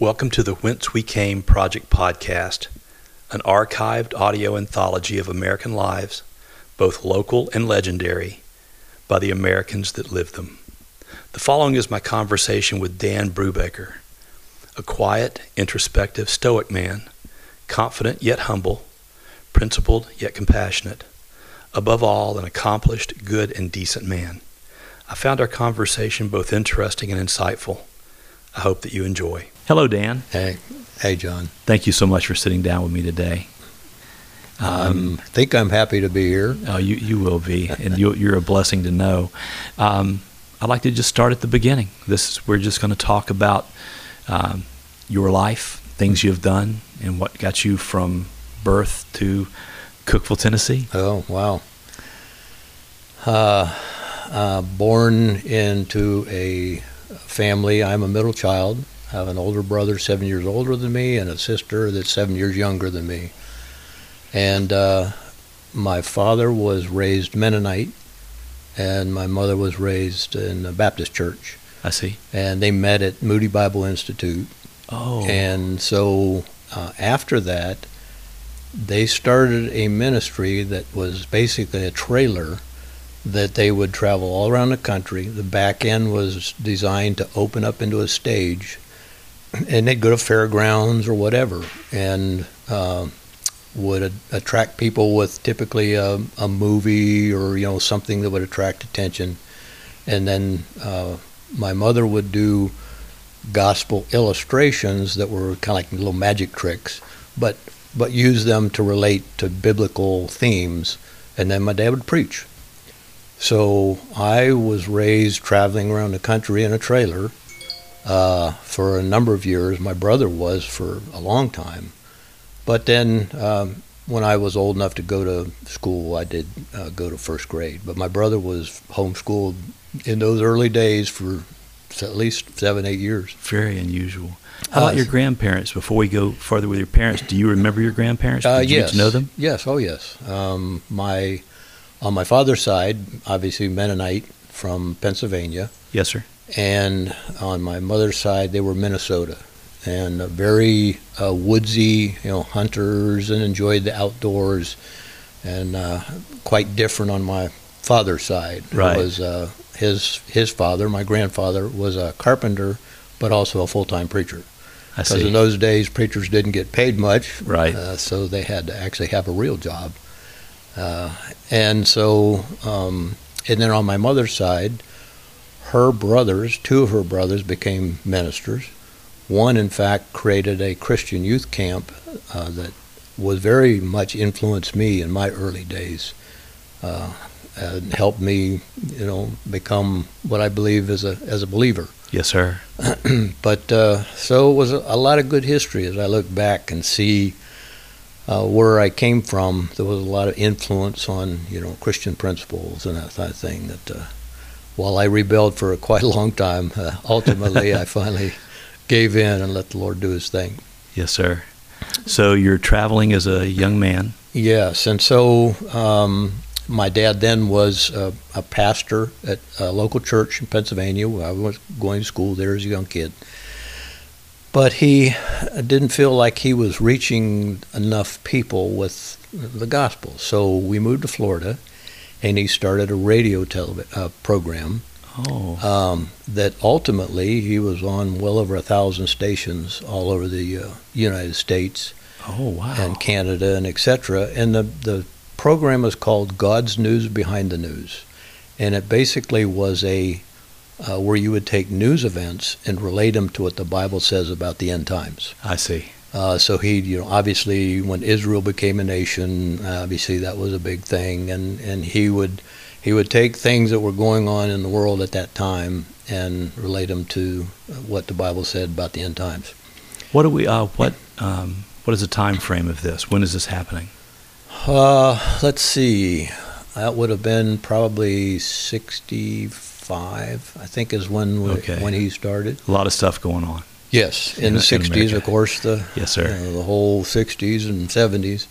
Welcome to the Whence We Came Project Podcast, an archived audio anthology of American lives, both local and legendary, by the Americans that lived them. The following is my conversation with Dan Brubaker, a quiet, introspective, stoic man, confident yet humble, principled yet compassionate, above all an accomplished, good, and decent man. I found our conversation both interesting and insightful. I hope that you enjoy. Hello, Dan. Hey, John. Thank you so much for sitting down with me today. I think I'm happy to be here. Oh, you will be, and you're a blessing to know. I'd like to just start at the beginning. We're just going to talk about your life, things you've done, and what got you from birth to Cookeville, Tennessee. Oh, wow. Born into a family. I'm a middle child. I have an older brother 7 years older than me and a sister that's 7 years younger than me. And my father was raised Mennonite, and my mother was raised in a Baptist church. I see. And they met at Moody Bible Institute. Oh. And so after that, they started a ministry that was basically a trailer that they would travel all around the country. The back end was designed to open up into a stage, and they'd go to fairgrounds or whatever, and would attract people with typically a movie or something that would attract attention. And then my mother would do gospel illustrations that were kind of like little magic tricks, but use them to relate to biblical themes. And then my dad would preach. So I was raised traveling around the country in a trailer for a number of years. My brother was for a long time. But then when I was old enough to go to school, I did go to first grade. But my brother was homeschooled in those early days for at least 7-8 years. Very unusual. How about your grandparents? Before we go further with your parents, do you remember your grandparents? Did you get to know them? Yes, oh yes. On my father's side, obviously Mennonite from Pennsylvania. Yes, sir. And on my mother's side, they were Minnesota, and very woodsy, hunters, and enjoyed the outdoors, and quite different on my father's side. Right. It was his father, my grandfather, was a carpenter, but also a full-time preacher. I see. Because in those days, preachers didn't get paid much, right? So they had to actually have a real job. And so, and then on my mother's side, two of her brothers became ministers. One, in fact, created a Christian youth camp that was very much influenced me in my early days, and helped me, become what I believe as a believer. Yes, sir. But so it was a lot of good history as I look back and see where I came from. There was a lot of influence on, Christian principles and that kind of thing. That while I rebelled for quite a long time, ultimately I finally gave in and let the Lord do His thing. Yes, sir. So you're traveling as a young man. Yes, and so my dad then was a pastor at a local church in Pennsylvania. I was going to school there as a young kid. But he didn't feel like he was reaching enough people with the gospel. So we moved to Florida, and he started a radio program. Oh. That ultimately he was on well over 1,000 stations all over the United States. Oh, wow. And Canada and et cetera. And the program is called God's News Behind the News. And it basically was where you would take news events and relate them to what the Bible says about the end times. I see. So he, obviously, when Israel became a nation, obviously that was a big thing, and he would take things that were going on in the world at that time and relate them to what the Bible said about the end times. What is the time frame of this? When is this happening? Let's see. That would have been probably 65, I think, is when he started. A lot of stuff going on. Yes, in the 60s, of course, yes, sir. The whole 60s and 70s.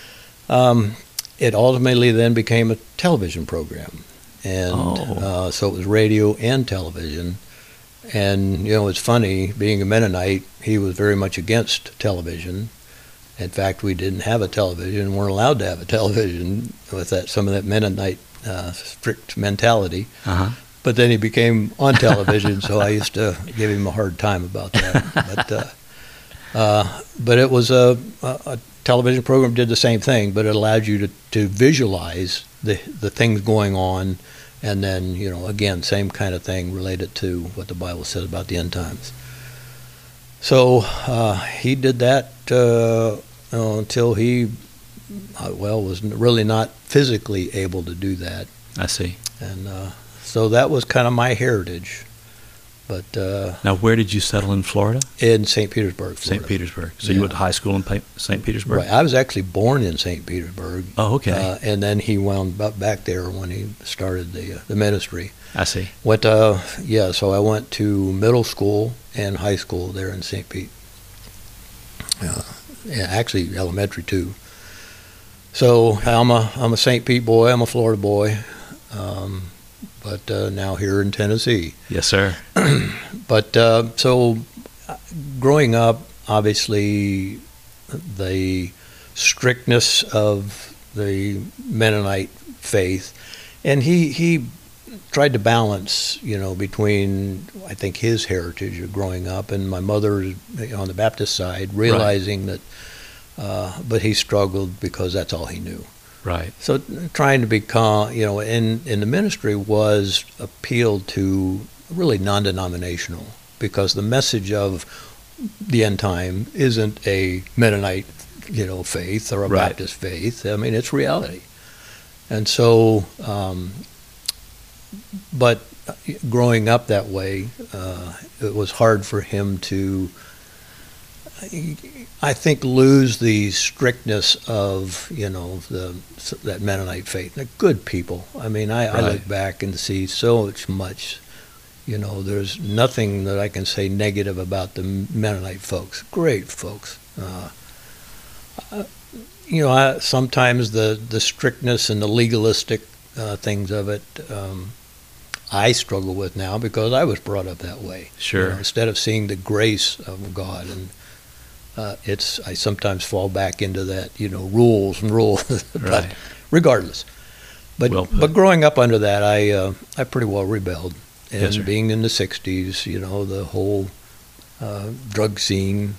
It ultimately then became a television program, and so it was radio and television. And, it's funny, being a Mennonite, he was very much against television. In fact, we didn't have a television, weren't allowed to have a television with some of that Mennonite strict mentality. Uh-huh. But then he became on television, so I used to give him a hard time about that. But it was a television program did the same thing, but it allowed you to visualize the things going on, and then, again, same kind of thing related to what the Bible says about the end times. So he did that until he, was really not physically able to do that. I see. And so that was kind of my heritage. But now, where did you settle in Florida? In St. Petersburg, Florida. St. Petersburg. So you went to high school in St. Petersburg? Right. I was actually born in St. Petersburg. Oh, okay. And then he wound up back there when he started the ministry. I see. So I went to middle school and high school there in St. Pete. Actually, elementary too. So I'm a St. Pete boy. I'm a Florida boy. But now here in Tennessee. Yes, sir. But so growing up, obviously, the strictness of the Mennonite faith, and he tried to balance, between, I think, his heritage of growing up and my mother on the Baptist side, realizing that, but he struggled because that's all he knew. Right. So trying to become, in the ministry was appealed to really non-denominational, because the message of the end time isn't a Mennonite, faith or a Right. Baptist faith. I mean, it's reality. And so, but growing up that way, it was hard for him to, I think, lose the strictness of, that Mennonite faith. They're good people. I mean, I look back and see so much, there's nothing that I can say negative about the Mennonite folks. Great folks. Sometimes the strictness and the legalistic things of it, I struggle with now because I was brought up that way. Sure. Instead of seeing the grace of God, and I sometimes fall back into that, rules. But Right. regardless. But Well put. but growing up under that, I pretty well rebelled. And Yes, sir. being in the 60s, the whole drug scene.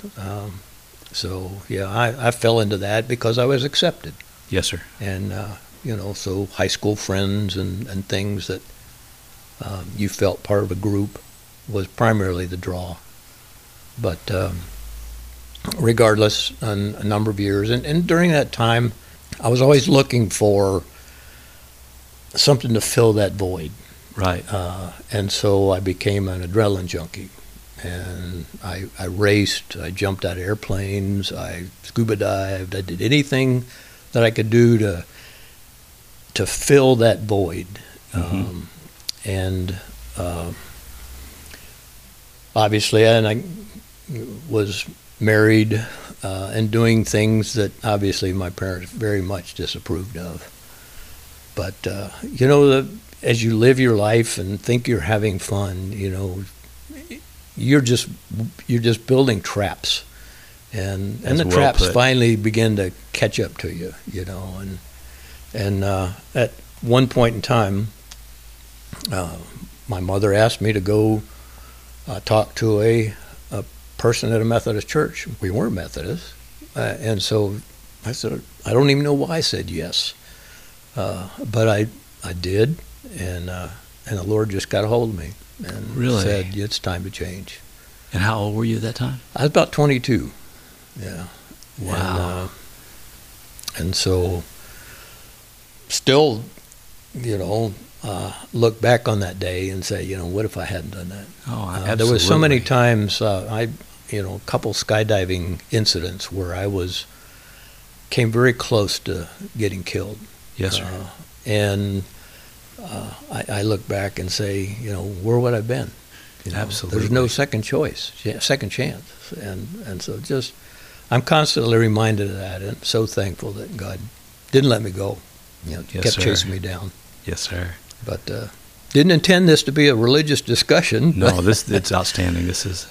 I fell into that because I was accepted. Yes, sir. And, so high school friends and things that you felt part of a group was primarily the draw. But regardless, a number of years. And during that time, I was always looking for something to fill that void. Right. And so I became an adrenaline junkie. And I raced, I jumped out of airplanes, I scuba dived, I did anything that I could do to fill that void. Mm-hmm. And obviously, I was married and doing things that obviously my parents very much disapproved of. But, as you live your life and think you're having fun, you're just building traps, and That's the well traps put. finally begin to catch up to you, and at one point in time, my mother asked me to go talk to a person at a Methodist church. We weren't Methodist, and so I said, I don't even know why I said yes, but I did, and the Lord just got a hold of me and Really? said, it's time to change. And how old were you at that time? I was about 22. Yeah. Wow. And so still, look back on that day and say, what if I hadn't done that? Oh, absolutely. There was so many times, a couple skydiving incidents where came very close to getting killed. Yes, sir. And I look back and say, where would I have been? Absolutely. There's no second chance. And so I'm constantly reminded of that, and so thankful that God didn't let me go. Yes, Kept sir. chasing me down. Yes, sir. But didn't intend this to be a religious discussion. No, it's outstanding. This is.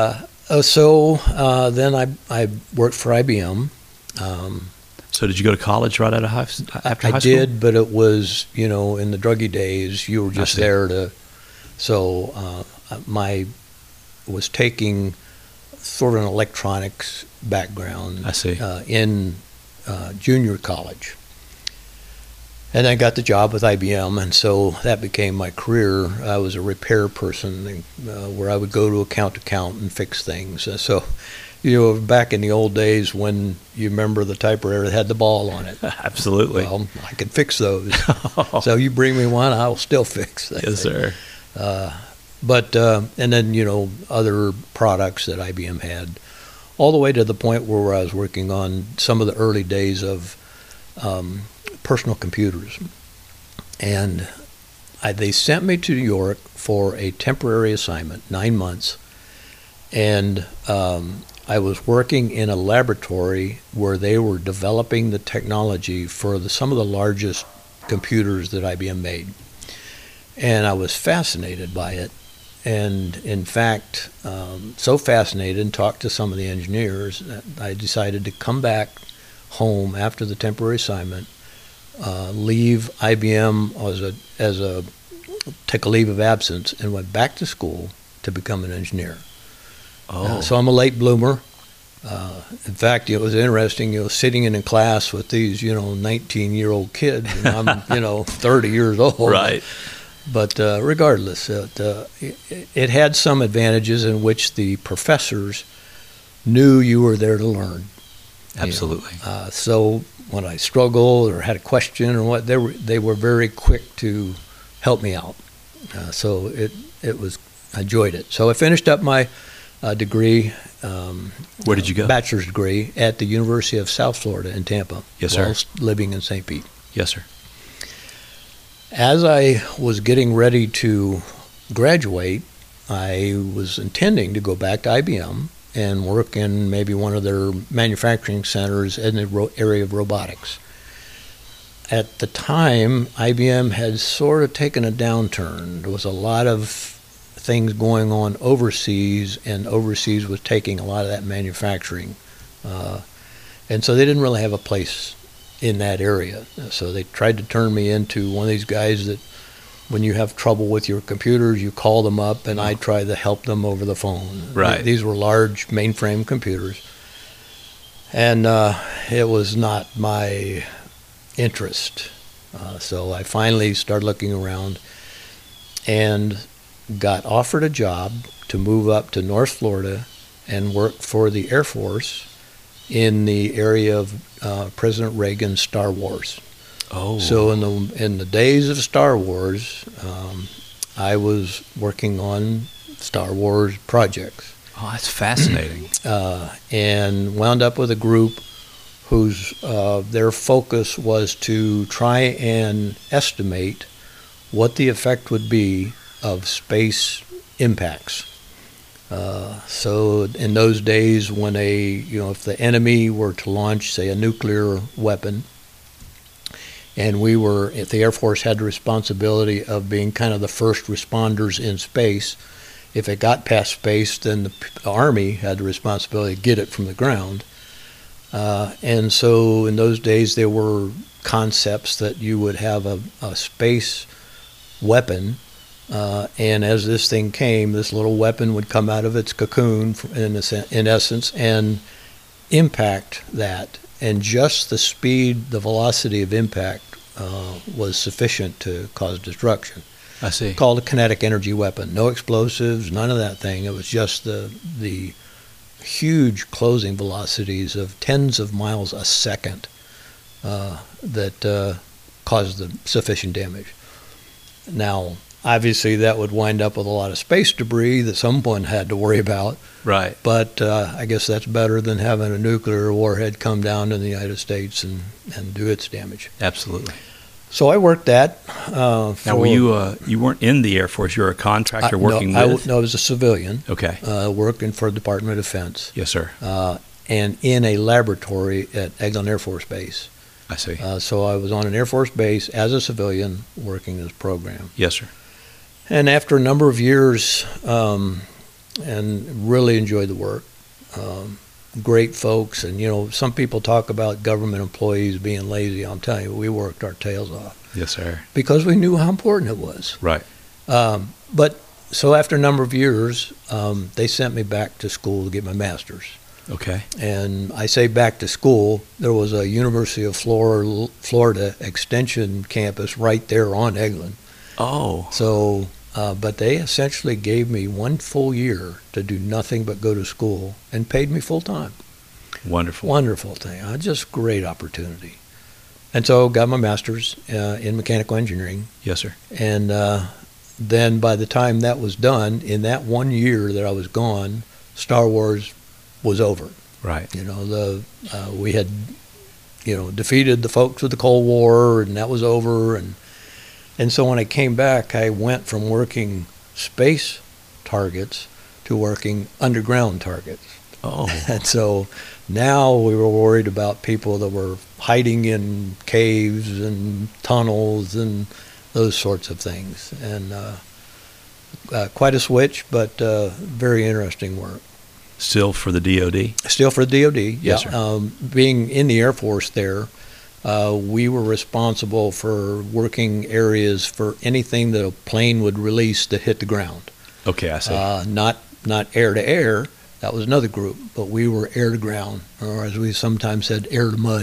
Then I worked for IBM. So did you go to college right after high school? I did, but it was, in the druggy days, you were just there to. So was taking sort of an electronics background. I see. In junior college. And I got the job with IBM, and so that became my career. I was a repair person where I would go to account and fix things. So, back in the old days when you remember the typewriter that had the ball on it. Absolutely. Well, I could fix those. So you bring me one, I'll still fix that. Yes, sir. And then, other products that IBM had, all the way to the point where I was working on some of the early days of personal computers. And they sent me to New York for a temporary assignment, 9 months. And I was working in a laboratory where they were developing the technology for some of the largest computers that IBM made. And I was fascinated by it. And in fact, so fascinated and talked to some of the engineers that I decided to come back home after the temporary assignment, leave IBM take a leave of absence, and went back to school to become an engineer. So I'm a late bloomer. In fact, it was interesting, sitting in a class with these, 19-year-old kids, and I'm, 30 years old. Right. But regardless, it had some advantages in which the professors knew you were there to learn. Absolutely. So when I struggled or had a question or what, they were very quick to help me out. So I enjoyed it. So I finished up my degree. Where did you go? Bachelor's degree at the University of South Florida in Tampa. Yes, sir. Whilst living in St. Pete. Yes, sir. As I was getting ready to graduate, I was intending to go back to IBM and work in maybe one of their manufacturing centers in the area of robotics. At the time, IBM had sort of taken a downturn. There was a lot of things going on overseas, and overseas was taking a lot of that manufacturing. And so they didn't really have a place in that area. So they tried to turn me into one of these guys that when you have trouble with your computers, you call them up, and I try to help them over the phone. Right. These were large mainframe computers. And it was not my interest. So I finally started looking around and got offered a job to move up to North Florida and work for the Air Force in the area of President Reagan's Star Wars. So in the days of Star Wars, I was working on Star Wars projects. Oh, that's fascinating. And wound up with a group whose their focus was to try and estimate what the effect would be of space impacts. So in those days when if the enemy were to launch, say, a nuclear weapon, and if the Air Force had the responsibility of being kind of the first responders in space, if it got past space, then the Army had the responsibility to get it from the ground. And so in those days there were concepts that you would have a space weapon, and as this thing came, this little weapon would come out of its cocoon, in essence, and impact that. And just the speed, the velocity of impact was sufficient to cause destruction. I see. Called a kinetic energy weapon. No explosives, none of that thing. It was just the huge closing velocities of tens of miles a second that caused the sufficient damage. Now, obviously, that would wind up with a lot of space debris that someone had to worry about. Right. But I guess that's better than having a nuclear warhead come down in the United States and do its damage. Absolutely. So I worked that. Now, were you weren't in the Air Force? You were a contractor working with? No, I was a civilian. Okay. Working for the Department of Defense. Yes, sir. And in a laboratory at Eglin Air Force Base. I see. So I was on an Air Force base as a civilian working this program. Yes, sir. And after a number of years, and really enjoyed the work, great folks. And, some people talk about government employees being lazy. I'm telling you, we worked our tails off. Yes, sir. Because we knew how important it was. Right. But so after a number of years, they sent me back to school to get my master's. Okay. And I say back to school, there was a University of Florida Extension campus right there on Eglin. Oh. So, but they essentially gave me 1 full year to do nothing but go to school and paid me full time. Wonderful. Wonderful thing. Just great opportunity. And so got my master's in mechanical engineering. Yes, sir. And then by the time that was done, in that 1 year that I was gone, Star Wars was over. Right. We had, defeated the folks with the Cold War, and that was over. And so when I came back, I went from working space targets to working underground targets. Oh. And so now we were worried about people that were hiding in caves and tunnels and those sorts of things. And quite a switch, but very interesting work. Still for the DOD? Still for the DOD, Yes, yeah. sir. Being in the Air Force there, we were responsible for working areas for anything that a plane would release that hit the ground. Okay, I see. Not air to air. That was another group, but we were air to ground, or as we sometimes said, air to mud.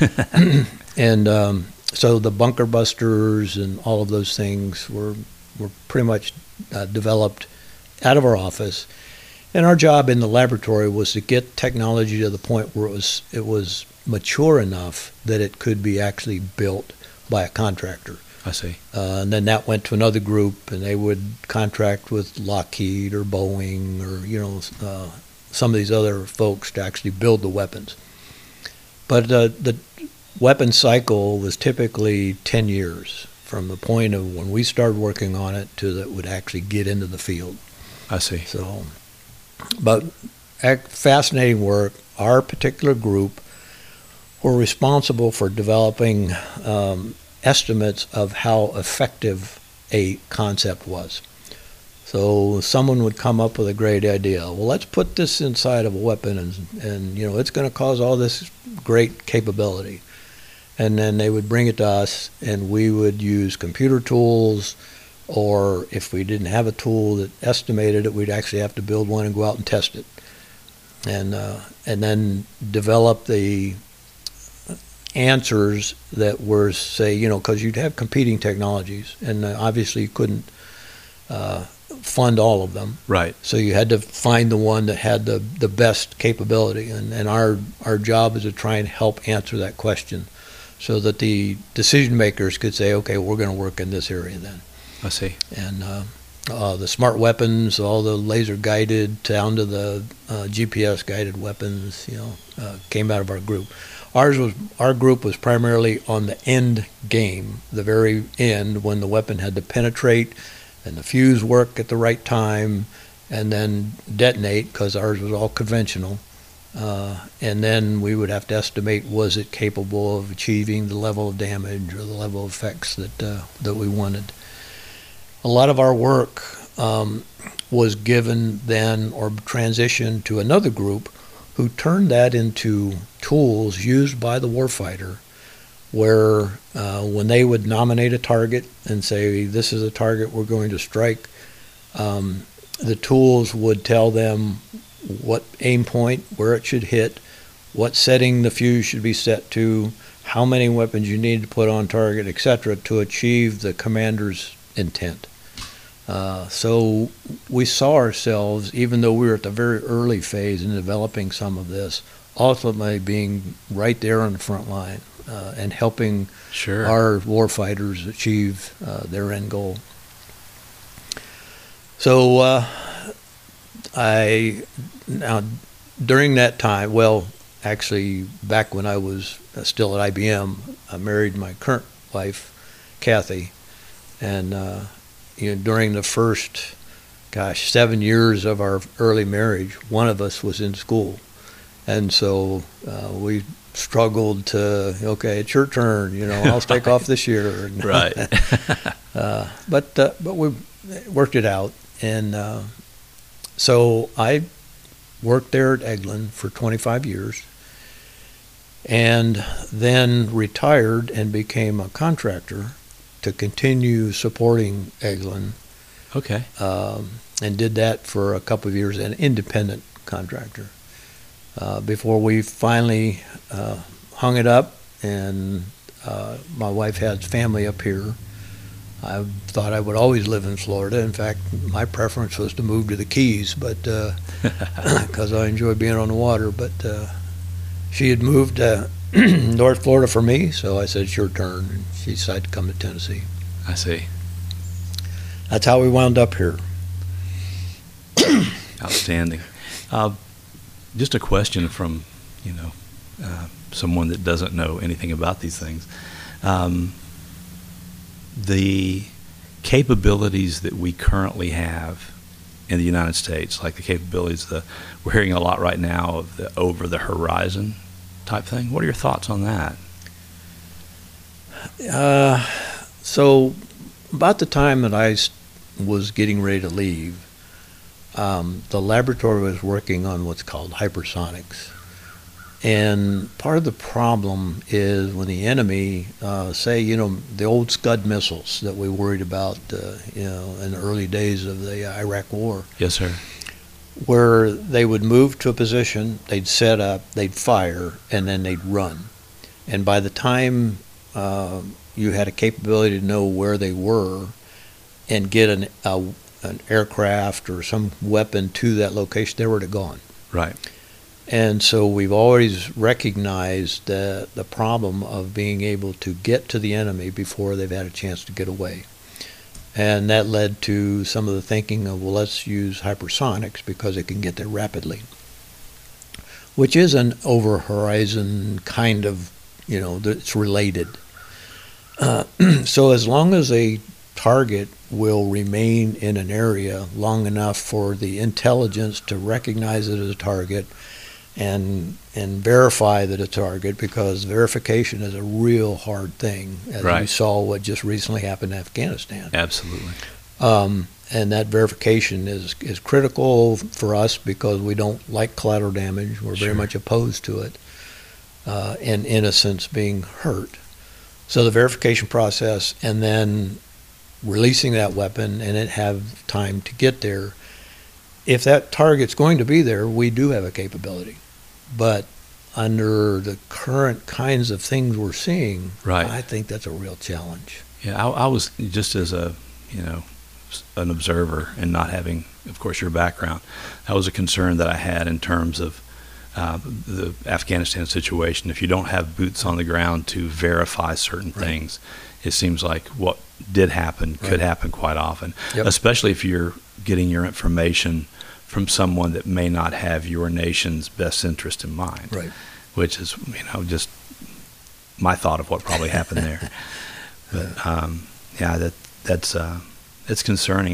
And so the bunker busters and all of those things were pretty much developed out of our office. And our job in the laboratory was to get technology to the point where it was mature enough that it could be actually built by a contractor. I see. And then that went to another group, and they would contract with Lockheed or Boeing or some of these other folks to actually build the weapons. But the weapon cycle was typically 10 years from the point of when we started working on it to that would actually get into the field. I see. So, but fascinating work. Our particular group were responsible for developing estimates of how effective a concept was. So someone would come up with a great idea. Well, let's put this inside of a weapon, and it's going to cause all this great capability. And then they would bring it to us, and we would use computer tools, or if we didn't have a tool that estimated it, we'd actually have to build one and go out and test it. And then develop the answers that were, say, because you'd have competing technologies, and obviously you couldn't fund all of them. Right. So you had to find the one that had the best capability, and our job is to try and help answer that question so that the decision makers could say, okay, we're going to work in this area then. I see. And the smart weapons, all the laser guided down to the GPS guided weapons, came out of our group. Our group was primarily on the end game, the very end, when the weapon had to penetrate and the fuse work at the right time and then detonate, because ours was all conventional. And then we would have to estimate, was it capable of achieving the level of damage or the level of effects that we wanted. A lot of our work was given then or transitioned to another group who turned that into tools used by the warfighter, where when they would nominate a target and say, this is a target we're going to strike, the tools would tell them what aim point, where it should hit, what setting the fuse should be set to, how many weapons you need to put on target, etc., to achieve the commander's intent. So we saw ourselves, even though we were at the very early phase in developing some of this, ultimately being right there on the front line and helping our warfighters achieve their end goal. So during that time, well, actually back when I was still at IBM, I married my current wife, Kathy, and during the first, 7 years of our early marriage, one of us was in school. And so we struggled to, okay, it's your turn, I'll take off this year. Right. But worked it out. And so I worked there at Eglin for 25 years and then retired and became a contractor to continue supporting Eglin. Okay. And did that for a couple of years, an independent contractor, before we finally hung it up, and my wife had family up here. I thought I would always live in Florida. In fact, my preference was to move to the Keys, but because I enjoy being on the water. But she had moved to North Florida for me, so I said, it's your turn. And she decided to come to Tennessee. I see. That's how we wound up here. Outstanding. Just a question from, someone that doesn't know anything about these things. The capabilities that we currently have in the United States, like the capabilities we're hearing a lot right now of the over-the-horizon type thing. What are your thoughts on that? So about the time that I was getting ready to leave, the laboratory was working on what's called hypersonics. And part of the problem is when the enemy, say, the old Scud missiles that we worried about, in the early days of the Iraq War. Yes, sir. Where they would move to a position, they'd set up, they'd fire, and then they'd run. And by the time you had a capability to know where they were and get an aircraft or some weapon to that location, they were gone. Right. And so we've always recognized the problem of being able to get to the enemy before they've had a chance to get away. And that led to some of the thinking of, well, let's use hypersonics because it can get there rapidly, which is an over-horizon kind of, it's related. So as long as a target will remain in an area long enough for the intelligence to recognize it as a target and verify that it's a target, because verification is a real hard thing, as right. we saw what just recently happened in Afghanistan. Absolutely. And that verification is critical for us because we don't like collateral damage. We're very much opposed to it, and innocents being hurt. So the verification process and then releasing that weapon and it have time to get there. If that target's going to be there, we do have a capability. But under the current kinds of things we're seeing, right. I think that's a real challenge. Yeah, I was just as an observer and not having, of course, your background, that was a concern that I had in terms of the Afghanistan situation. If you don't have boots on the ground to verify certain right. things, it seems like what did happen could happen quite often, yep. especially if you're getting your information from someone that may not have your nation's best interest in mind, right. which is, just my thought of what probably happened there. But that's it's concerning.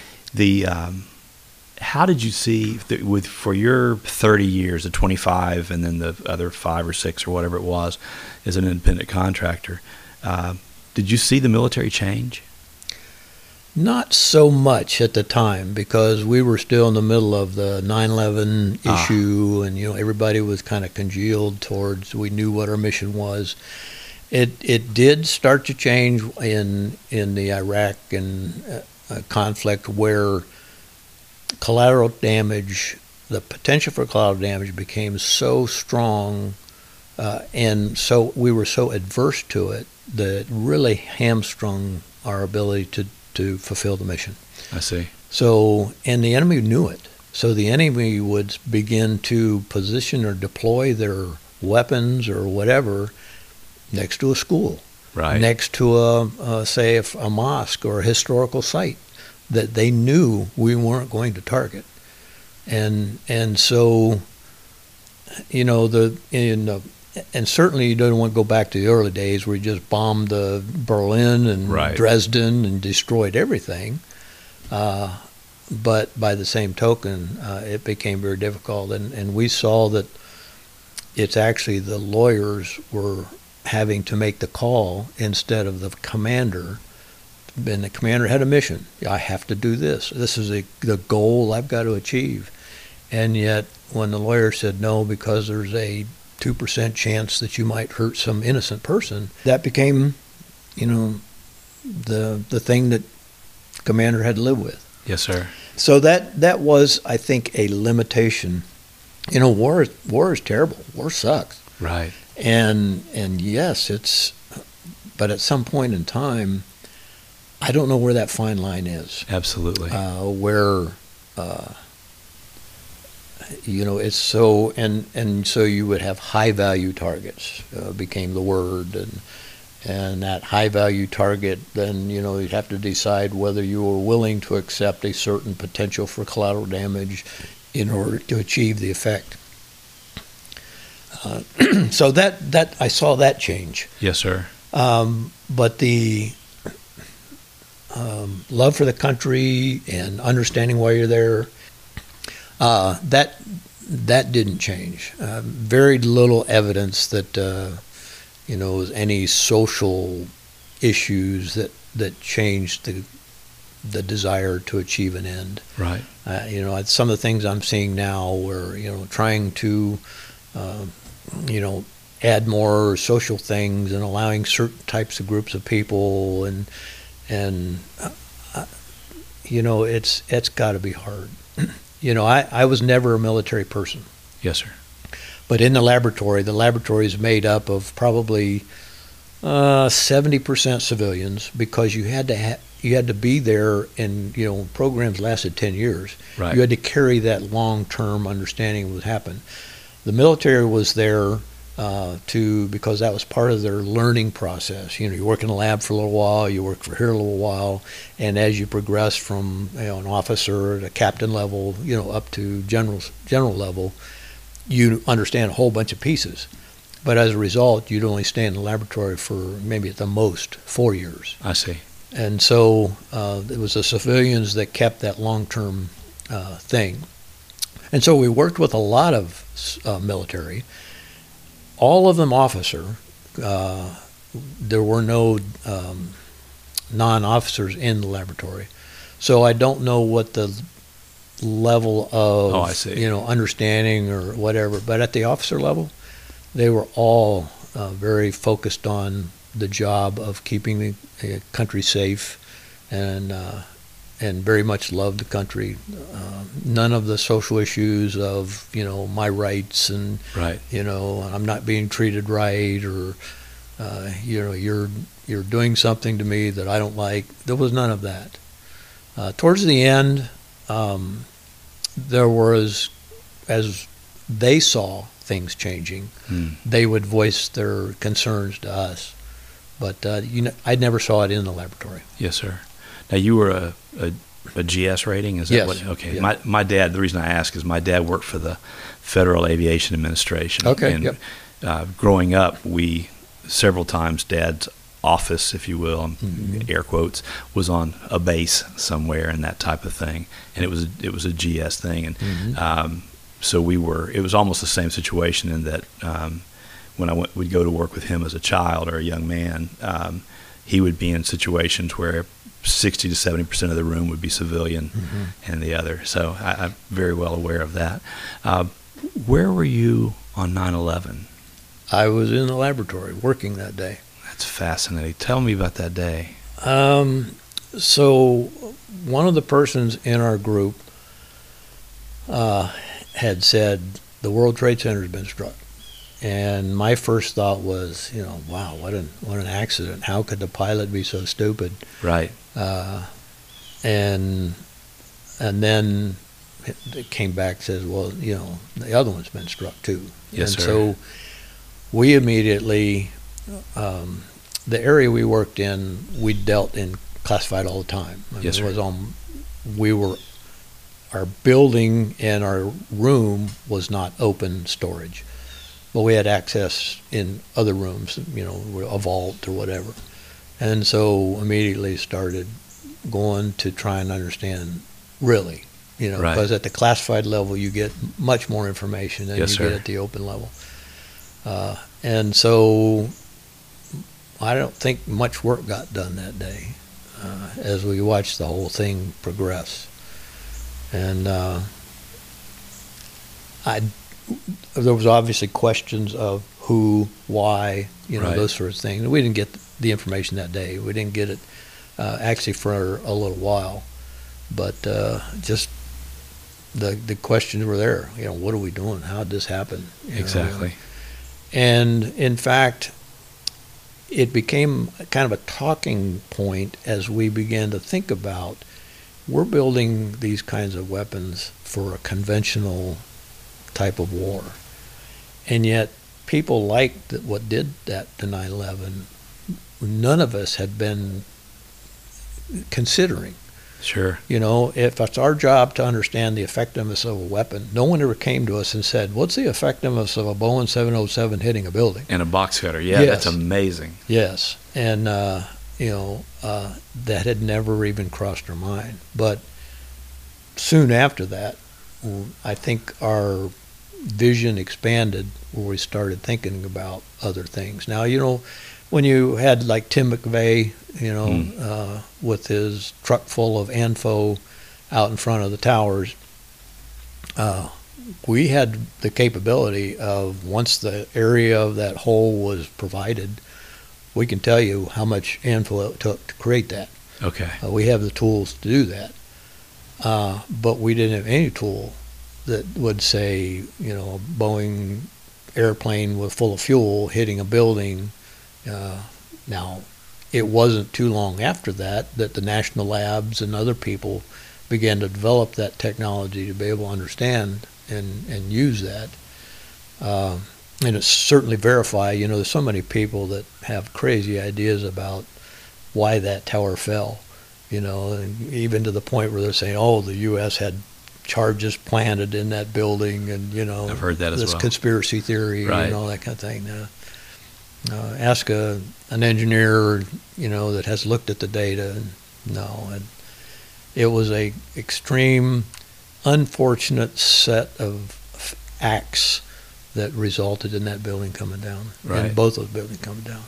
How did you see for your 30 years, the 25, and then the other 5 or 6 or whatever it was, as an independent contractor? Did you see the military change? Not so much at the time, because we were still in the middle of the 9/11 issue, and everybody was kind of congealed towards. We knew what our mission was. It did start to change in the Iraq and conflict, where collateral damage, the potential for collateral damage, became so strong, and so we were so adverse to it that it really hamstrung our ability to fulfill the mission. I see. So, and the enemy knew it. So the enemy would begin to position or deploy their weapons or whatever next to a school, right. next to a mosque or a historical site that they knew we weren't going to target. And so, and certainly you don't want to go back to the early days where you just bombed Berlin and right. Dresden and destroyed everything. But by the same token, it became very difficult. And we saw that it's actually the lawyers were having to make the call instead of the commander and the commander had a mission. I have to do this. This is the goal I've got to achieve. And yet, when the lawyer said no, because there's a 2% chance that you might hurt some innocent person, that became, the thing that commander had to live with. Yes, sir. So that was, I think, a limitation. War is terrible. War sucks. Right. And yes, but at some point in time, I don't know where that fine line is. Absolutely. Where, it's so, and so you would have high value targets, became the word, and that high value target, then, you'd have to decide whether you were willing to accept a certain potential for collateral damage in order to achieve the effect. So that I saw that change. Yes, sir. But the love for the country and understanding why you're there, that didn't change. Very little evidence that was any social issues that changed the desire to achieve an end. Right. Some of the things I'm seeing now, where trying to add more social things and allowing certain types of groups of people, and it's got to be hard. I was never a military person. Yes, sir. But in the laboratory is made up of probably 70% civilians, because you had to be there, and programs lasted 10 years. Right. You had to carry that long-term understanding of what happened. The military was there because that was part of their learning process. You work in the lab for a little while, you work for here a little while, and as you progress from an officer to captain level, up to general level, you understand a whole bunch of pieces. But as a result, you'd only stay in the laboratory for maybe at the most 4 years. I see. And so it was the civilians that kept that long-term thing. And so we worked with a lot of military, all of them officer. There were no non-officers in the laboratory. So I don't know what the level of understanding or whatever, but at the officer level, they were all very focused on the job of keeping the country safe, and very much loved the country. None of the social issues of my rights and right. I'm not being treated right, or you're doing something to me that I don't like. There was none of that. Towards the end, there was, as they saw things changing, they would voice their concerns to us. But I never saw it in the laboratory. Yes, sir. Now, you were a GS rating? Is that yes. What? Okay. Yeah. My dad, the reason I ask is my dad worked for the Federal Aviation Administration. Okay. And yep. Growing up, several times Dad's office, if you will, air quotes, was on a base somewhere and that type of thing. And it was a GS thing. And so it was almost the same situation in that when would go to work with him as a child or a young man, he would be in situations where 60 to 70% of the room would be civilian and the other. So I'm very well aware of that. Where were you on 9/11? I was in the laboratory working that day. That's fascinating. Tell me about that day. So one of the persons in our group had said, the World Trade Center has been struck. And my first thought was, wow, what an accident. How could the pilot be so stupid? Right. And then it came back and says, well, the other one's been struck too. Yes, and sir. So we immediately, the area we worked in, we dealt in classified all the time. Yes, sir. Our building and our room was not open storage, but we had access in other rooms, a vault or whatever. And so immediately started going to try and understand really, Right. because at the classified level you get much more information than Yes, you sir. get at the open level. And so I don't think much work got done that day. as we watched the whole thing progress. And there was obviously questions of who, why, Right. those sorts of things. We didn't get the information that day. We didn't get it actually for a little while, but just the questions were there. What are we doing? How did this happen? Exactly. And in fact, it became kind of a talking point as we began to think about, we're building these kinds of weapons for a conventional type of war. And yet people liked what did that to 9/11, none of us had been considering. Sure. If it's our job to understand the effectiveness of a weapon, no one ever came to us and said, what's the effectiveness of a Boeing 707 hitting a building? And a box cutter. Yeah, Yes. That's amazing. Yes. And, that had never even crossed our mind. But soon after that, I think our vision expanded where we started thinking about other things. Now, when you had like Tim McVeigh, with his truck full of ANFO out in front of the towers, we had the capability of, once the area of that hole was provided, we can tell you how much ANFO it took to create that. Okay. We have the tools to do that. But we didn't have any tool that would say, a Boeing airplane full of fuel hitting a building. Now, it wasn't too long after that the national labs and other people began to develop that technology to be able to understand and use that. And it's certainly verified. There's so many people that have crazy ideas about why that tower fell, and even to the point where they're saying, oh, the U.S. had charges planted in that building, and, I've heard that as this well. Conspiracy theory Right. and all that kind of thing. Ask an engineer, that has looked at the data, and no. It was a extreme, unfortunate set of acts that resulted in that building coming down, Right. and both of the buildings coming down.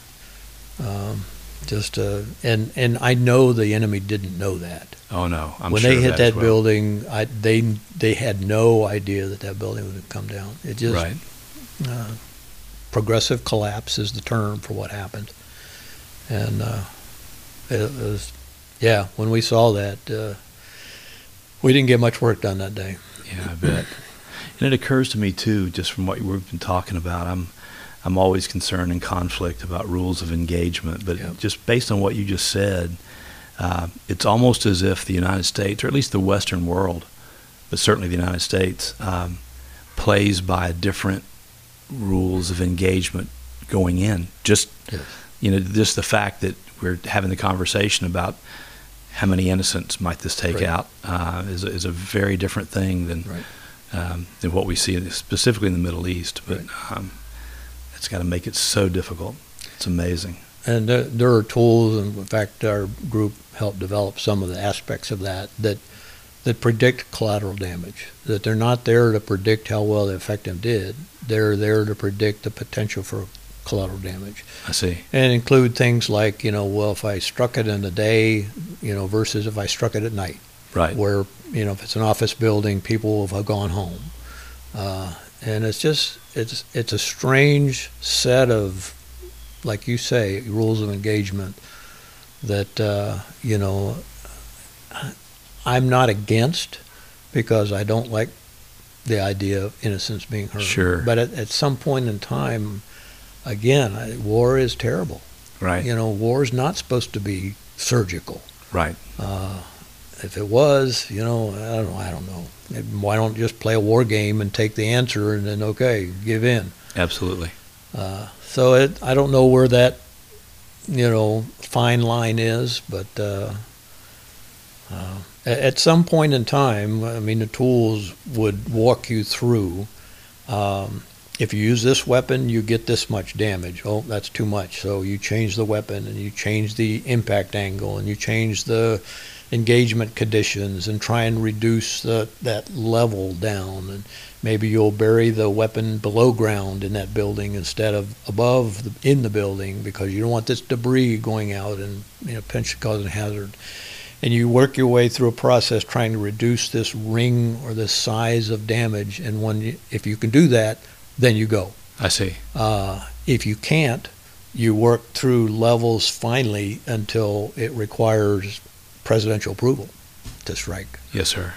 And I know the enemy didn't know that. Oh no, I'm When sure they of hit as that well. building, they had no idea that building would come down. It just Right. Progressive collapse is the term for what happened, and it was, when we saw that, we didn't get much work done that day. Yeah, I bet. And it occurs to me too, just from what we've been talking about, I'm always concerned in conflict about rules of engagement. But Yep. just based on what you just said, it's almost as if the United States, or at least the Western world, but certainly the United States, plays by different rules of engagement going in. Just Yes. just the fact that we're having the conversation about how many innocents might this take Right. out is a very different thing than Right. than what we see specifically in the Middle East. But it's got to make it so difficult. It's amazing. And there are tools, and in fact, our group helped develop some of the aspects of that predict collateral damage. That they're not there to predict how well the effective did. They're there to predict the potential for collateral damage. I see. And include things like, if I struck it in the day, versus if I struck it at night. Right. Where, if it's an office building, people have gone home. And it's a strange set of, like you say, rules of engagement that, I'm not against, because I don't like the idea of innocents being hurt. Sure. But at some point in time, again, war is terrible. Right. War is not supposed to be surgical. Right. If it was, I don't know. Why don't you just play a war game and take the answer and then, okay, give in? Absolutely. So I don't know where that, fine line is, but at some point in time, the tools would walk you through. If you use this weapon, you get this much damage. Oh, that's too much. So you change the weapon, and you change the impact angle, and you change the engagement conditions and try and reduce that level down. And maybe you'll bury the weapon below ground in that building instead of above in the building, because you don't want this debris going out and potentially causing hazard. And you work your way through a process trying to reduce this ring or this size of damage. And if you can do that, then you go. I see. If you can't, you work through levels finally until it requires presidential approval to strike. Yes, sir.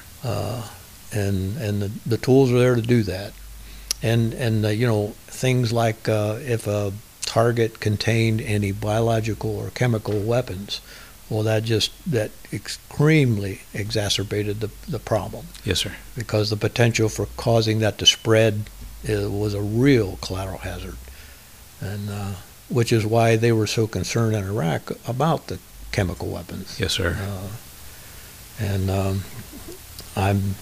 And the tools are there to do that. And things like if a target contained any biological or chemical weapons, well, that extremely exacerbated the problem. Yes, sir. Because the potential for causing that to spread was a real collateral hazard, and which is why they were so concerned in Iraq about the chemical weapons. Yes, sir. And I'm,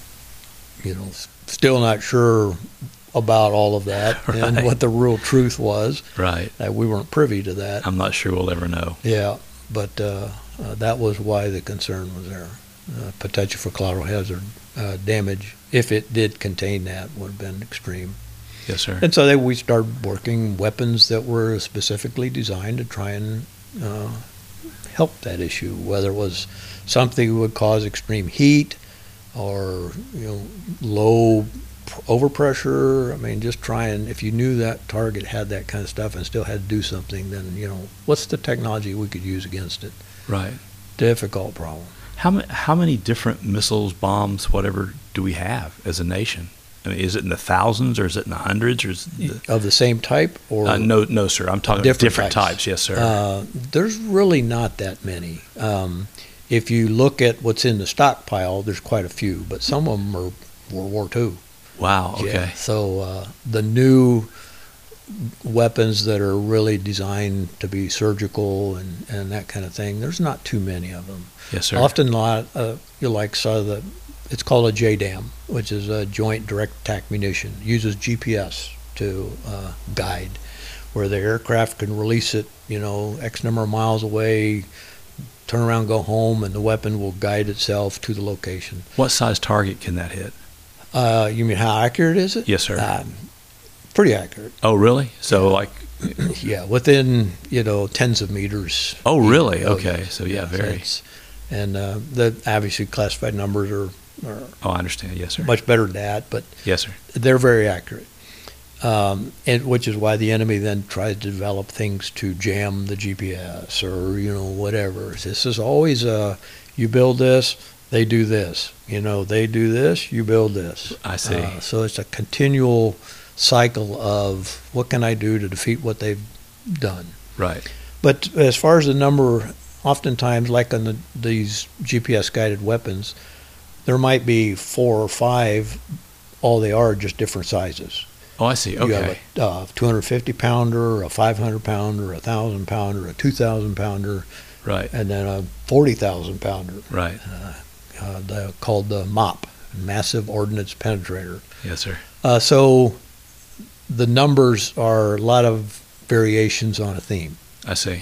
still not sure about all of that right. And what the real truth was. Right. We weren't privy to that. I'm not sure we'll ever know. Yeah, but that was why the concern was there. Potential for collateral hazard damage, if it did contain that, would have been extreme. Yes, sir. And so we started working weapons that were specifically designed to try and help that issue, whether it was something that would cause extreme heat or low overpressure. I mean, just trying, if you knew that target had that kind of stuff and still had to do something, then what's the technology we could use against it? Right. Difficult problem. How many different missiles, bombs, whatever do we have as a nation? I mean, is it in the thousands or is it in the hundreds or of the same type? Or no, sir. I'm talking different types. Yes, sir. There's really not that many. If you look at what's in the stockpile, there's quite a few, but some of them are World War II. Wow. Okay. Yeah, so the new weapons that are really designed to be surgical and that kind of thing, there's not too many of them. Yes, sir. Often, it's called a JDAM, which is a Joint Direct Attack Munition. It uses GPS to guide, where the aircraft can release it, X number of miles away, turn around, go home, and the weapon will guide itself to the location. What size target can that hit? You mean how accurate is it? Yes, sir. Pretty accurate. Oh, really? So yeah, within tens of meters. Oh, really? Okay. So yeah, very. And the obviously classified numbers are oh, I understand. Yes, sir. Much better than that, but yes, sir. They're very accurate. And which is why the enemy then tries to develop things to jam the GPS or whatever. This is always you build this, they do this. They do this, you build this. I see. So it's a continual cycle of what can I do to defeat what they've done. Right. But as far as the number, oftentimes, like on these GPS-guided weapons, there might be 4 or 5. All they are just different sizes. Oh, I see. Okay. You have a 250-pounder, a 500-pounder, a 1,000-pounder, a 2,000-pounder. Right. And then a 40,000-pounder. Right. Called the MOP, Massive Ordnance Penetrator. Yes, sir. So the numbers are a lot of variations on a theme. I see.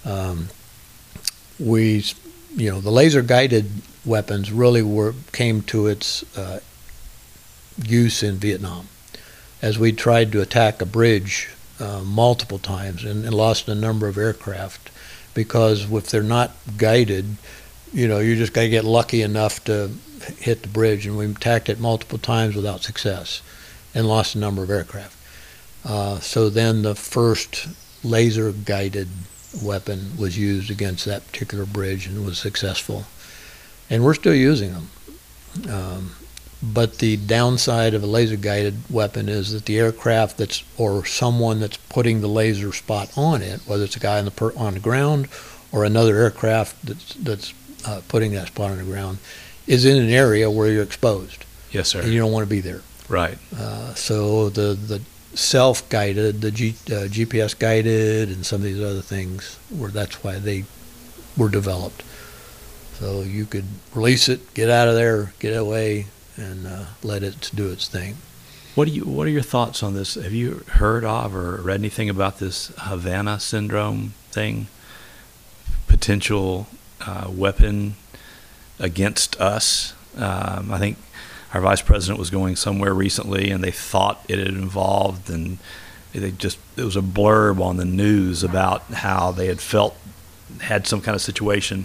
The laser-guided weapons really came to its use in Vietnam, as we tried to attack a bridge multiple times and lost a number of aircraft, because if they're not guided, you just got to get lucky enough to hit the bridge, and we attacked it multiple times without success and lost a number of aircraft. So then the first laser-guided weapon was used against that particular bridge and was successful. And we're still using them. But the downside of a laser-guided weapon is that the aircraft or someone that's putting the laser spot on it, whether it's a guy on the ground or another aircraft that's putting that spot on the ground, is in an area where you're exposed. Yes, sir. And you don't want to be there. Right. So the self-guided, the GPS-guided, and some of these other things, that's why they were developed. So you could release it, get out of there, get away, and let it do its thing. What are your thoughts on this? Have you heard of or read anything about this Havana syndrome thing? Potential weapon against us. I think our vice president was going somewhere recently, and they thought it had involved, and it was a blurb on the news about how they had some kind of situation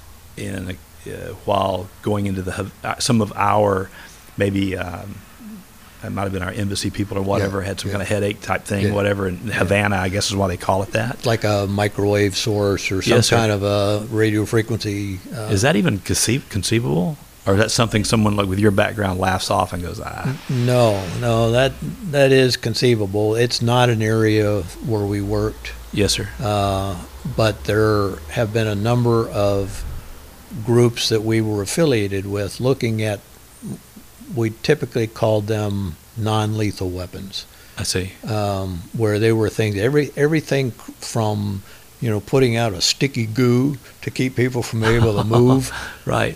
while going into some of our, maybe it might have been our embassy people or whatever, had some kind of headache type thing, whatever, in Havana, I guess is why they call it that. Like a microwave source or some kind of a radio frequency. Is that even conceivable? Or is that something someone like with your background laughs off and goes, No, that is conceivable. It's not an area where we worked. Yes, sir. But there have been a number of groups that we were affiliated with looking at, we typically called them non-lethal weapons. I see. Where they were things, everything from, putting out a sticky goo to keep people from being able to move. Right.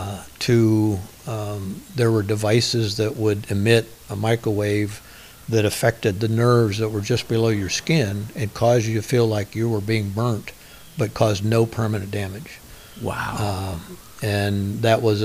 To there were devices that would emit a microwave that affected the nerves that were just below your skin and caused you to feel like you were being burnt, but caused no permanent damage. Wow. And that was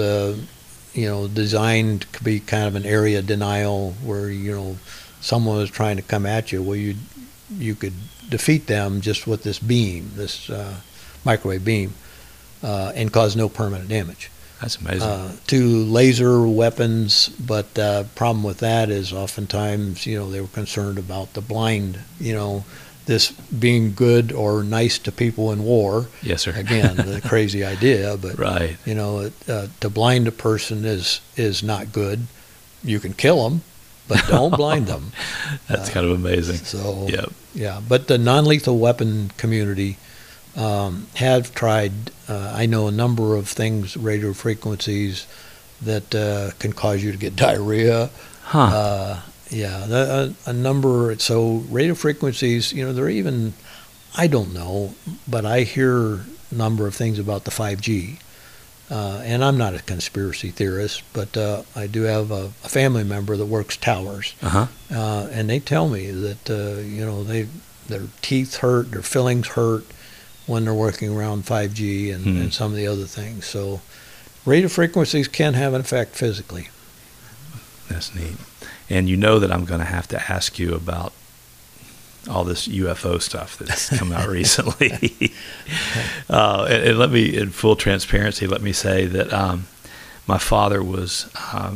designed to be kind of an area denial where, someone was trying to come at you. Well, you could defeat them just with this beam, this microwave beam, and cause no permanent damage. That's amazing. To laser weapons, but problem with that is oftentimes, they were concerned about the blind, this being good or nice to people in war. Yes, sir. Again, the crazy idea, but right. To blind a person is not good. You can kill them, but don't blind them. That's kind of amazing. So, yep. Yeah, but the non-lethal weapon community have tried. I know a number of things, radio frequencies that can cause you to get diarrhea. Huh. A number. So radio frequencies, they're even, I don't know, but I hear a number of things about the 5G. And I'm not a conspiracy theorist, but I do have a family member that works towers. Uh-huh. And they tell me that, their teeth hurt, their fillings hurt when they're working around 5G and some of the other things. So radio frequencies can have an effect physically. That's neat. And that I'm going to have to ask you about all this UFO stuff that's come out recently. And let me, in full transparency, let me say that my father was,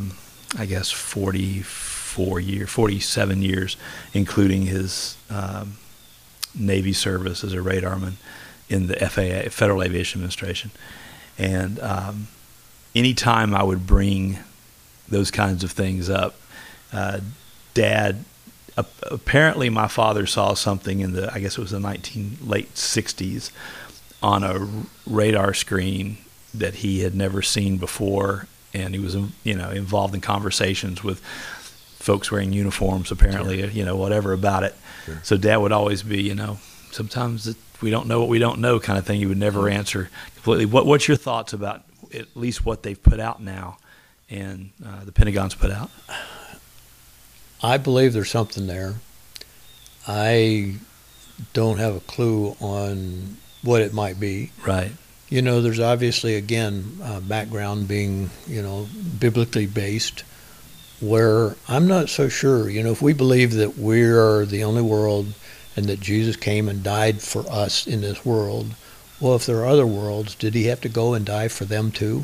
47 years, including his Navy service as a radarman in the FAA, Federal Aviation Administration. And anytime I would bring those kinds of things up, Dad, apparently my father saw something in the, I guess it was the late 60s on a radar screen that he had never seen before, and he was, involved in conversations with folks wearing uniforms, apparently, Sure. Whatever about it. Sure. So Dad would always be, sometimes we don't know what we don't know kind of thing. He would never answer completely. What's your thoughts about at least what they've put out now and the Pentagon's put out? I believe there's something there. I don't have a clue on what it might be. Right. There's obviously, again, background being, biblically based, where I'm not so sure. If we believe that we are the only world and that Jesus came and died for us in this world, well, if there are other worlds, did he have to go and die for them too?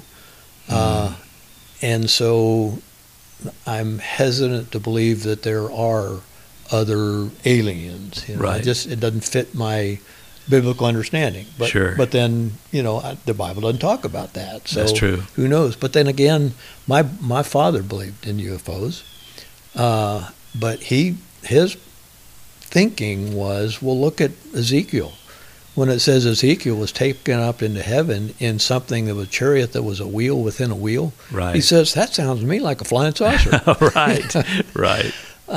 And so I'm hesitant to believe that there are other aliens. Right. It doesn't fit my biblical understanding. But, sure. But then, the Bible doesn't talk about that. So that's true. Who knows? But then again, my father believed in UFOs. But his thinking was, well, look at Ezekiel. When it says Ezekiel was taken up into heaven in something that was a chariot that was a wheel within a wheel, right. He says, that sounds to me like a flying saucer. Right, right.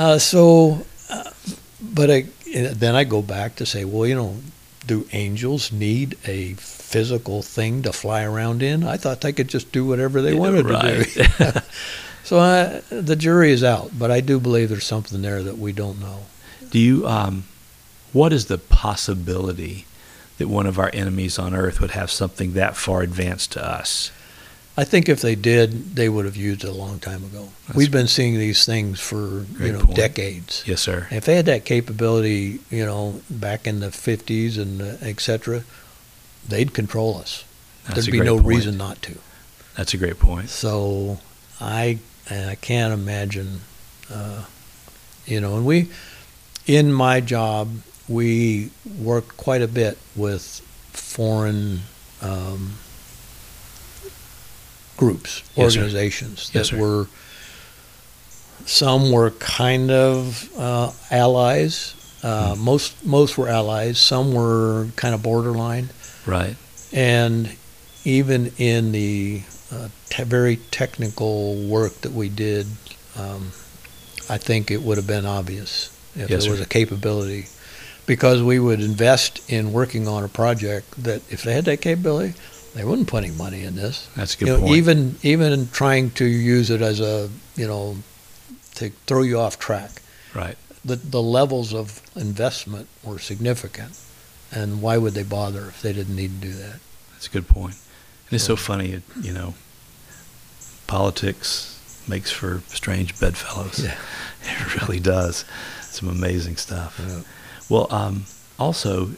Then I go back to say, well, do angels need a physical thing to fly around in? I thought they could just do whatever they wanted to do. So the jury is out, but I do believe there's something there that we don't know. Do you, what is the possibility that one of our enemies on Earth would have something that far advanced to us? I think if they did, they would have used it a long time ago. We've been seeing these things for decades. Yes, sir. If they had that capability, back in the 50s and et cetera, they'd control us. There'd be no reason not to. That's a great point. So I can't imagine, and we, in my job, we worked quite a bit with foreign groups, organizations that were, some were kind of allies. Most were allies. Some were kind of borderline. Right. And even in the very technical work that we did, I think it would have been obvious if there was a capability, because we would invest in working on a project that if they had that capability, they wouldn't put any money in this. That's a good point. Even trying to use it as a, to throw you off track. Right. The levels of investment were significant, and why would they bother if they didn't need to do that? That's a good point. And it's so funny, politics makes for strange bedfellows. Yeah. It really does. Some amazing stuff. Yeah. Well, also,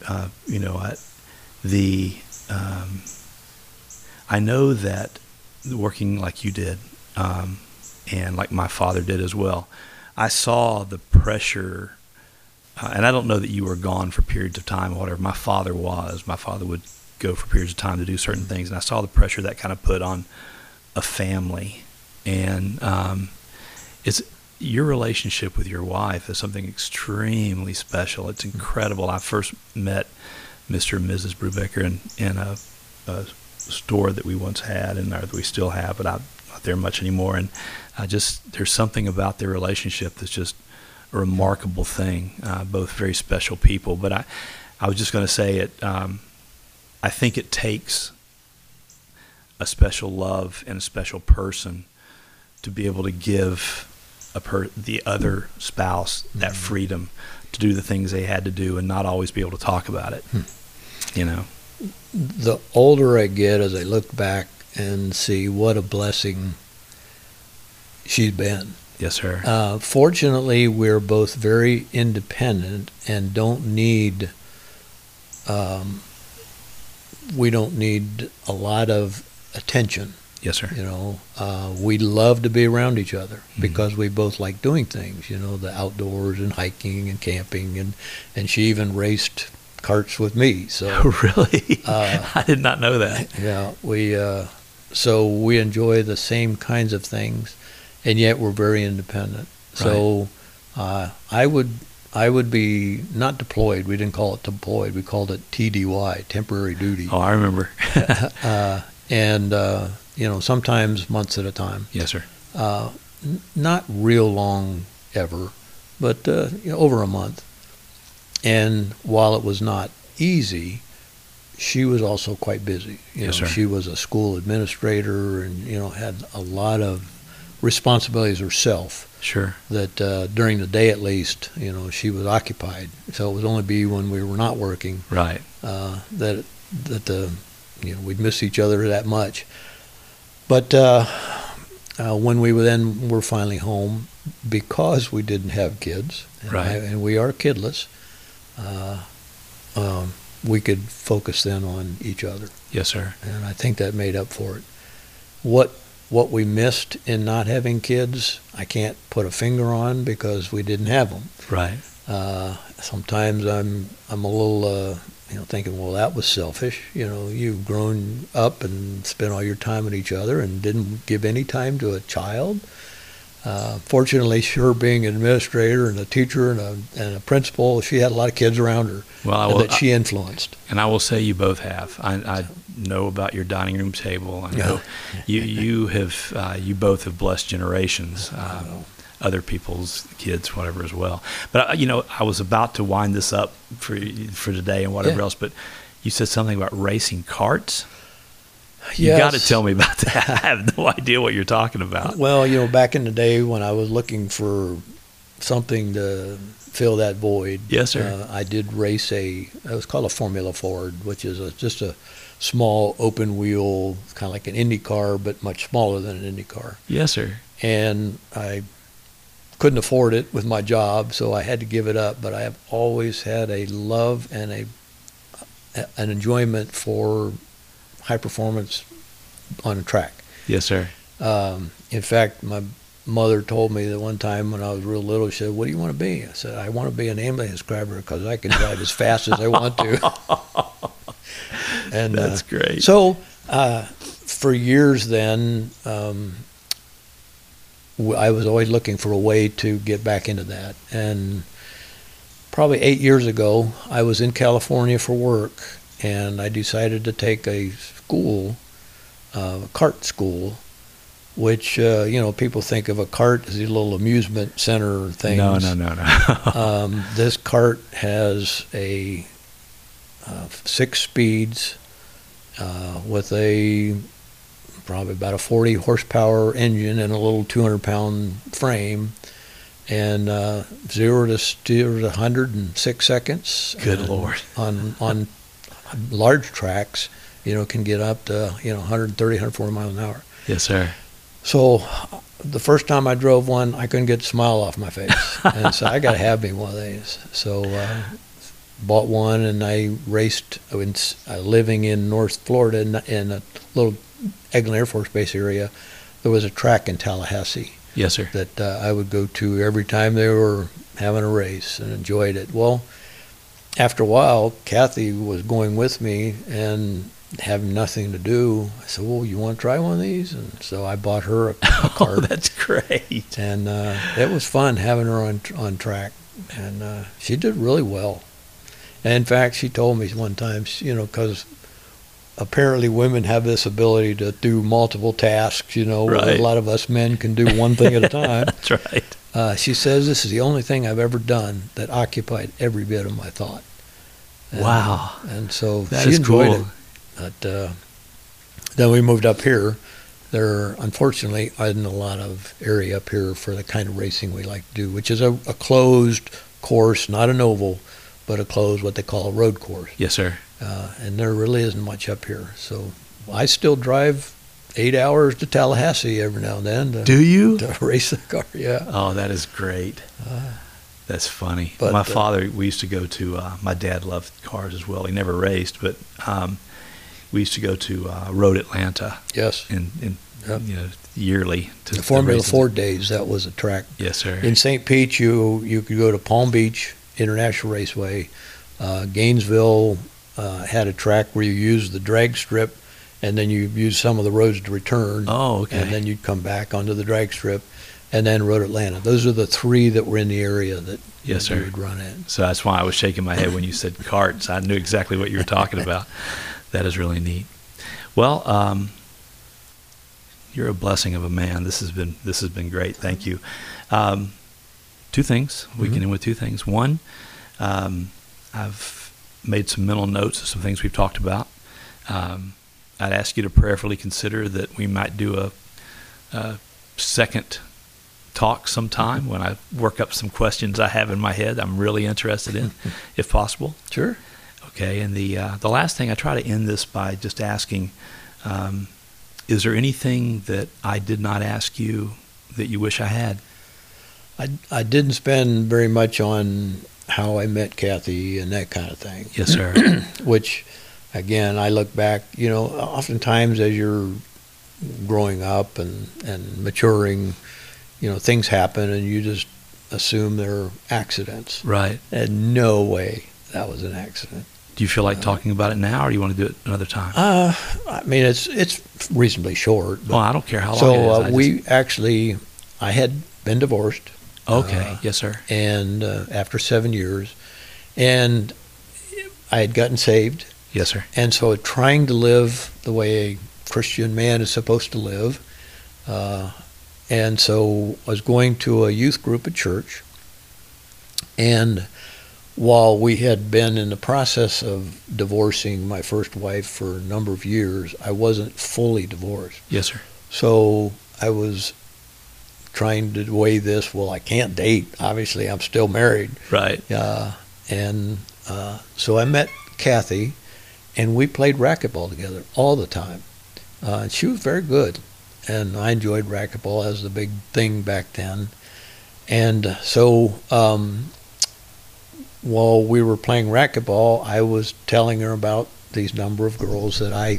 I know that working like you did, and like my father did as well, I saw the pressure, and I don't know that you were gone for periods of time or whatever. My father was. My father would go for periods of time to do certain things, and I saw the pressure that kind of put on a family. And it's your relationship with your wife is something extremely special. It's incredible. I first met Mr. and Mrs. Brubaker in a store that we once had, and that we still have, but I'm not there much anymore. And there's something about their relationship that's just a remarkable thing. Both very special people. But I was just going to say it. I think it takes a special love and a special person to be able to give the other spouse that freedom to do the things they had to do and not always be able to talk about it. The older I get, as I look back and see what a blessing she's been. Yes, sir. Fortunately, we're both very independent and don't need we don't need a lot of attention. Yes, sir. We love to be around each other because we both like doing things, the outdoors and hiking and camping, and she even raced karts with me. So really? I did not know that. Yeah, so we enjoy the same kinds of things, and yet we're very independent. Right. So I would be not deployed. We didn't call it deployed. We called it TDY, temporary duty. Oh, I remember. And sometimes months at a time. Yes, sir. Not real long ever, but over a month. And while it was not easy, she was also quite busy. Yes, sir. She was a school administrator and had a lot of responsibilities herself. Sure. That during the day at least, she was occupied. So it would only be when we were not working. Right. That we'd miss each other that much. But when we were finally home, because we didn't have kids, and we are kidless, we could focus then on each other. Yes, sir. And I think that made up for it. What we missed in not having kids, I can't put a finger on because we didn't have them. Right. Sometimes I'm a little thinking, well, that was selfish. You've grown up and spent all your time with each other and didn't give any time to a child. Fortunately, her being an administrator and a teacher and a principal, she had a lot of kids around her that she influenced. And I will say you both have. I know about your dining room table. I know you both have blessed generations, other people's kids, whatever as well. But I was about to wind this up for today and whatever else. But you said something about racing karts. You got to tell me about that. I have no idea what you're talking about. Well, back in the day when I was looking for something to fill that void, yes, sir. I did race it was called a Formula Ford, which is just a small open wheel, kind of like an Indy car, but much smaller than an Indy car. Yes, sir. And I couldn't afford it with my job, so I had to give it up. But I have always had a love and an enjoyment for high performance on a track. Yes, sir. In fact, my mother told me that one time when I was real little, she said, "What do you want to be?" I said, "I want to be an ambulance driver because I can drive as fast as I want to." And that's great. So for years then, I was always looking for a way to get back into that. And probably 8 years ago, I was in California for work, and I decided to take a school, a kart school, which, people think of a kart as these little amusement center things. No. This kart has 6 speeds with probably about a 40 horsepower engine and a little 200-pound frame, and 0 to 100 in 6 seconds. Good Lord. On large tracks, can get up to 130, 140 miles an hour. Yes, sir. So the first time I drove one, I couldn't get a smile off my face, and so I got to have me one of these. So bought one, and I raced. Living in North Florida in a little Eglin Air Force Base area, there was a track in Tallahassee. Yes, sir. That I would go to every time they were having a race, and enjoyed it. Well, after a while, Kathy was going with me and having nothing to do. I said, "Well, you want to try one of these?" And so I bought her a cart. Oh, that's great. And it was fun having her on track, and she did really well. And in fact, she told me one time, because apparently women have this ability to do multiple tasks, Right. where a lot of us men can do one thing at a time. That's right. She says, "This is the only thing I've ever done that occupied every bit of my thought." And, Wow. And so That she is enjoyed cool. it. But then we moved up here. There, unfortunately, isn't a lot of area up here for the kind of racing we like to do, which is a closed course, not an oval, but a closed, what they call a road course. Yes, sir. And there really isn't much up here. So I still drive 8 hours to Tallahassee every now and then Do you? to race the car. Yeah. Oh, that is great. That's funny. But, my father, we used to go to, my dad loved cars as well. He never raced, but we used to go to Road Atlanta Yes. Yep. Yearly. To The Formula races. Ford days, that was a track. Yes, sir. In St. Pete, you could go to Palm Beach International Raceway. Gainesville had a track where you used the drag strip, and then you used some of the roads to return. Oh, okay. And then you'd come back onto the drag strip, and then Road Atlanta. Those are the 3 that were in the area that Yes, you sir. would run in. So that's why I was shaking my head when you said carts. I knew exactly what you were talking about. That is really neat. Well, you're a blessing of a man. This has been great. Thank you. 2 things. We can end with 2 things. One, I've made some mental notes of some things we've talked about. I'd ask you to prayerfully consider that we might do a second talk sometime when I work up some questions I have in my head I'm really interested in, if possible. Sure. Okay, and the last thing, I try to end this by just asking, is there anything that I did not ask you that you wish I had? I didn't spend very much on how I met Kathy and that kind of thing. Yes, sir. Which, again, I look back, oftentimes as you're growing up and maturing, things happen and you just assume they're accidents. Right. And no way that was an accident. Do you feel like talking about it now, or do you want to do it another time? I mean, it's reasonably short. But, Well, I don't care how long it is. I had been divorced. Okay. Yes, sir. And after 7 years, and I had gotten saved. Yes, sir. And so trying to live the way a Christian man is supposed to live. And so I was going to a youth group at church. And while we had been in the process of divorcing my first wife for a number of years, I wasn't fully divorced. Yes, sir. So I was trying to weigh this. Well, I can't date. Obviously, I'm still married. Right. So I met Kathy, and we played racquetball together all the time. She was very good, and I enjoyed racquetball as the big thing back then. And so while we were playing racquetball, I was telling her about these number of girls that I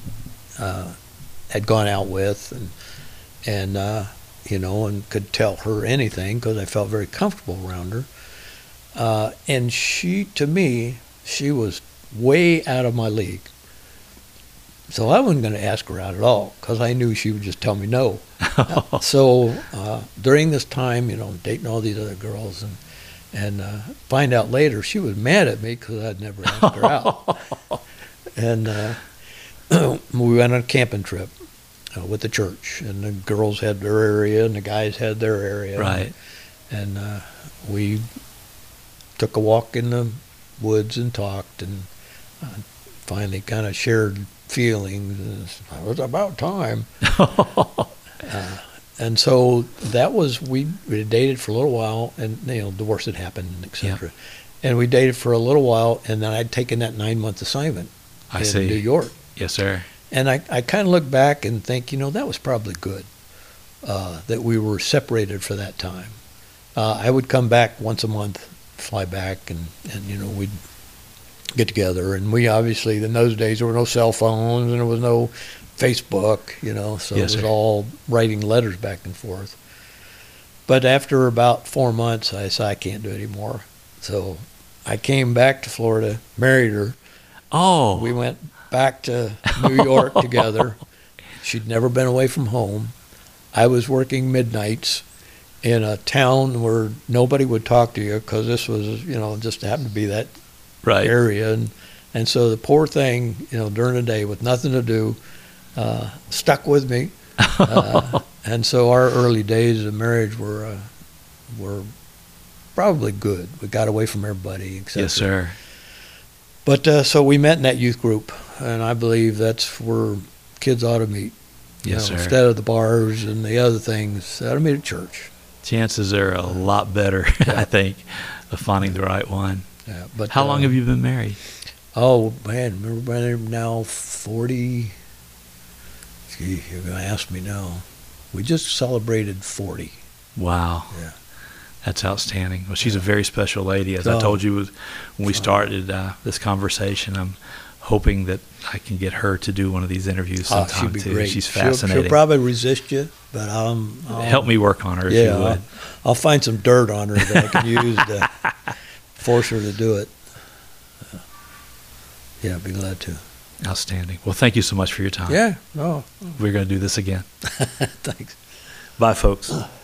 had gone out with, and and could tell her anything because I felt very comfortable around her. And to me, she was way out of my league. So I wasn't going to ask her out at all because I knew she would just tell me no. So during this time, dating all these other girls and find out later she was mad at me because I'd never asked her out. And we went on a camping trip with the church, and the girls had their area and the guys had their area. Right. And we took a walk in the woods and talked, and finally kind of shared feelings. It was about time. And so that was, we dated for a little while, and divorce had happened, etc. And we dated for a little while, and then I'd taken that 9-month assignment in New York. Yes, sir. And I kind of look back and think, that was probably good that we were separated for that time. I would come back once a month, fly back, and we'd get together. And we obviously, in those days, there were no cell phones and there was no Facebook, so Yes, it was sir. all writing letters back and forth. But after about 4 months, I said, I can't do it anymore. So I came back to Florida, married her. Oh. We went back to New York together. She'd never been away from home. I was working midnights in a town where nobody would talk to you because this was, just happened to be that Right. area. And so the poor thing, during the day with nothing to do, stuck with me. And so our early days of marriage were probably good. We got away from everybody, etc. Yes, sir. But so we met in that youth group, and I believe that's where kids ought to meet. Yes, sir. Instead of the bars and the other things, they ought to meet at church. Chances are a lot better, I think, of finding the right one. Yeah, but How long have you been married? Oh man, we're now 40. Gee, you're gonna ask me now. We just celebrated 40. Wow. Yeah. That's outstanding. Well, she's a very special lady. As Oh. I told you when we started this conversation, I'm hoping that I can get her to do one of these interviews sometime she'd be too. great. She's fascinating. She'll probably resist you, but Help me work on her if you would. I'll find some dirt on her that I can use to force her to do it. Yeah, I'd be glad to. Outstanding. Well, thank you so much for your time. Yeah, no, We're going to do this again. thanks. Bye, folks.